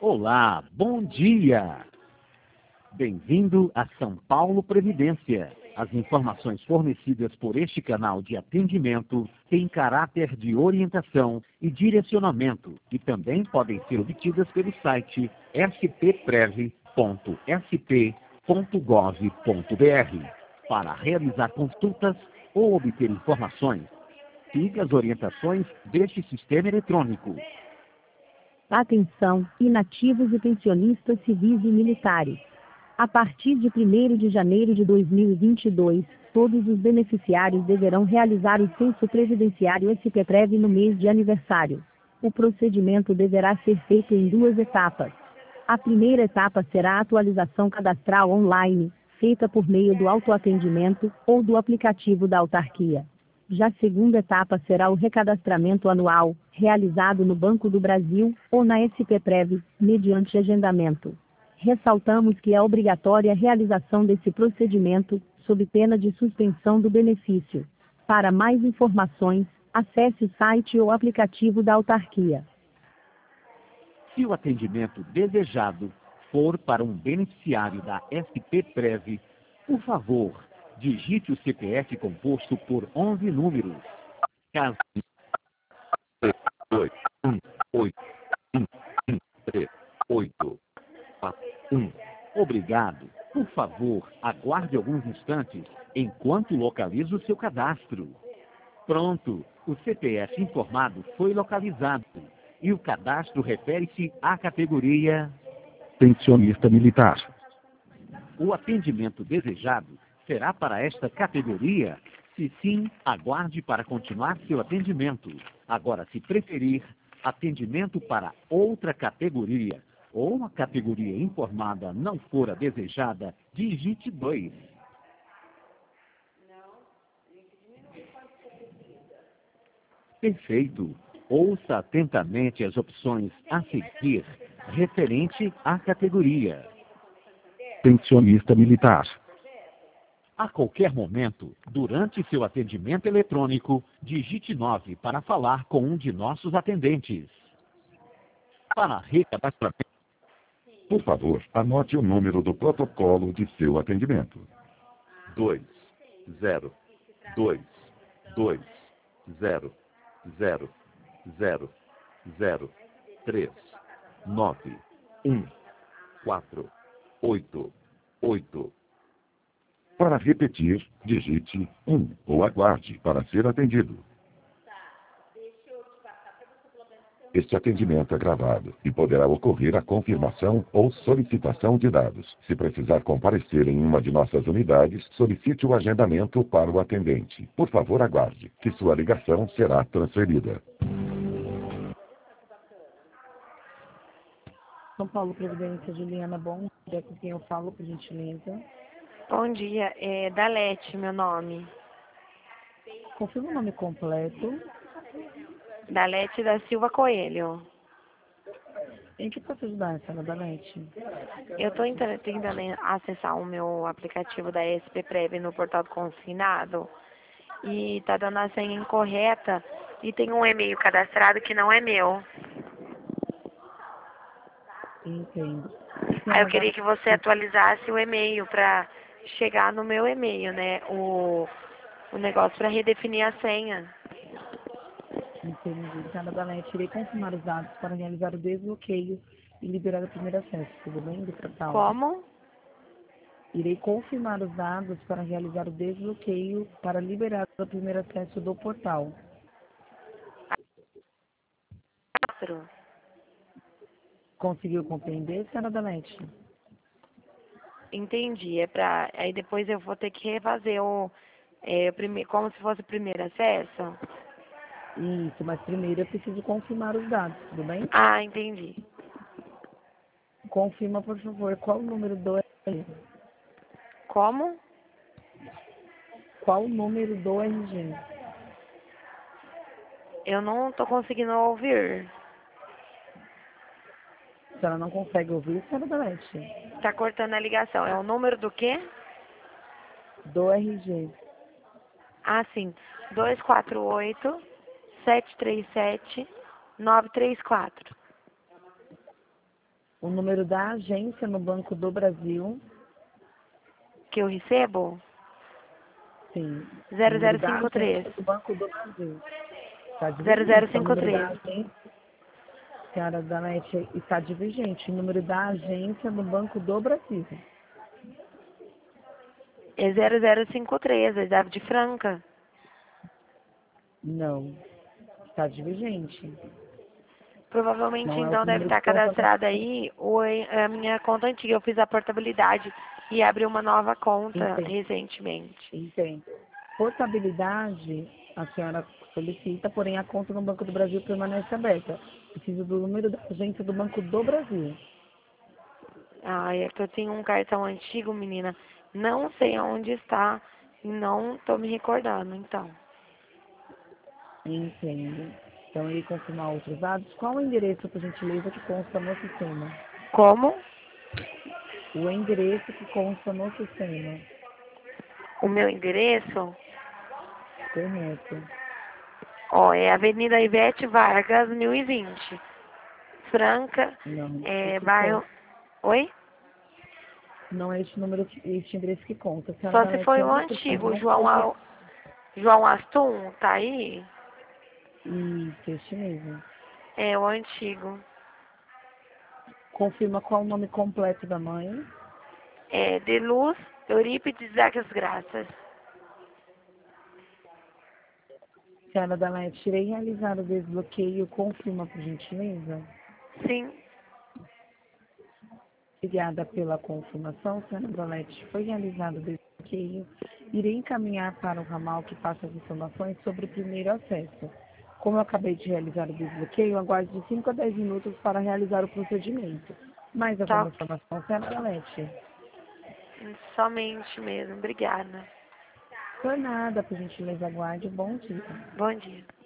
Olá, bom dia! Bem-vindo a São Paulo Previdência. As informações fornecidas por este canal de atendimento têm caráter de orientação e direcionamento e também podem ser obtidas pelo site spprev.sp.gov.br. Para realizar consultas ou obter informações, siga as orientações deste sistema eletrônico. Atenção, inativos e pensionistas civis e militares. A partir de 1º de janeiro de 2022, todos os beneficiários deverão realizar o censo previdenciário SPPrev no mês de aniversário. O procedimento deverá ser feito em 2 etapas. A primeira etapa será a atualização cadastral online, feita por meio do autoatendimento ou do aplicativo da autarquia. Já a segunda etapa será o recadastramento anual, realizado no Banco do Brasil ou na SPPrev, mediante agendamento. Ressaltamos que é obrigatória a realização desse procedimento, sob pena de suspensão do benefício. Para mais informações, acesse o site ou aplicativo da autarquia. Se o atendimento desejado for para um beneficiário da SPPrev, por favor, digite o CPF composto por 11 números. Caso 2, 1, 8, 1, 1, 3, 8, 4, 1. Obrigado. Por favor, aguarde alguns instantes enquanto localizo seu cadastro. Pronto, o CPF informado foi localizado e o cadastro refere-se à categoria pensionista militar. O atendimento desejado será para esta categoria? Se sim, aguarde para continuar seu atendimento. Agora, se preferir, atendimento para outra categoria ou uma categoria informada não for a desejada, digite 2. Perfeito. Ouça atentamente as opções a seguir, referente à categoria pensionista militar. A qualquer momento, durante seu atendimento eletrônico, digite 9 para falar com um de nossos atendentes. Para recadastramento, por favor, anote o número do protocolo de seu atendimento. 2, 0, 2, 2, 0, 0, 0, 0, 3, 9, 1, 4, 8, 8. Para repetir, digite 1 ou aguarde para ser atendido. Este atendimento é gravado e poderá ocorrer a confirmação ou solicitação de dados. Se precisar comparecer em uma de nossas unidades, solicite o agendamento para o atendente. Por favor, aguarde, que sua ligação será transferida. São Paulo Previdência, Juliana, bom dia, com quem eu falo, por gentileza. Bom dia, é Dalete, meu nome. Confirma o nome completo. Dalete da Silva Coelho. Em que posso ajudar, senhora Dalete? Eu estou tentando acessar o meu aplicativo da SPPrev no portal do consignado e está dando a senha incorreta e tem um e-mail cadastrado que não é meu. Entendo. Aí eu queria que você atualizasse o e-mail para chegar no meu e-mail, né? O negócio para redefinir a senha. Entendi. Senhora Dalete, irei confirmar os dados para realizar o desbloqueio e liberar o primeiro acesso, tudo bem, do portal? Como? Irei confirmar os dados para realizar o desbloqueio para liberar o primeiro acesso do portal. Conseguiu compreender, senhora Dalete? Entendi. Aí depois eu vou ter que refazer como se fosse o primeiro acesso? Isso, mas primeiro eu preciso confirmar os dados, tudo bem? Ah, entendi. Confirma, por favor, qual o número do RG? Como? Qual o número do RG? Eu não estou conseguindo ouvir. A senhora não consegue ouvir, senhora Dalete? Está cortando a ligação. É o número do quê? Do RG. Ah, sim. 248-737-934. O número da agência no Banco do Brasil. Que eu recebo? Sim. O número da 0053. agência do Banco do Brasil. Está divergente. O número da 0053. agência, senhora Danete, está divergente. O número da agência no Banco do Brasil. É 0053, é de Franca. Não. Está divergente. Provavelmente, Não é o então, deve número estar que conta. cadastrada aí a minha conta antiga. Eu fiz a portabilidade e abri uma nova conta Entendo. recentemente. Entendo. Portabilidade, a senhora solicita, porém a conta no Banco do Brasil permanece aberta. Preciso do número da agência do Banco do Brasil. Ah, é que eu tenho um cartão antigo, menina. Não sei aonde está. Não estou me recordando, então. Entendo. Então, irei confirmar outros dados. Qual o endereço, por gentileza, que consta no sistema? Como? O endereço que consta no sistema. O meu endereço? Correto. Ó, é Avenida Ivete Vargas, 1020. Franca, Não, bairro... Oi? não é este número, este endereço que conta. A senhora Só se Danete, foi o ainda por favor, antigo, não pode... João Astum, tá aí? Isso, este mesmo. É o antigo. Confirma qual o nome completo da mãe. É de Luz Eurípides Zagas Graças. Senhora Danete, irei realizar o desbloqueio. Confirma, por gentileza. Sim. Obrigada pela confirmação, senhora Danete. Foi realizado o desbloqueio. Irei encaminhar para o ramal que passa as informações sobre o primeiro acesso. Como eu acabei de realizar o desbloqueio, aguarde de 5 a 10 minutos para realizar o procedimento. Mais alguma Tá. informação, senhora Danete? Somente mesmo. Obrigada. Por nada, por gentileza, aguarde. Bom dia. Bom dia.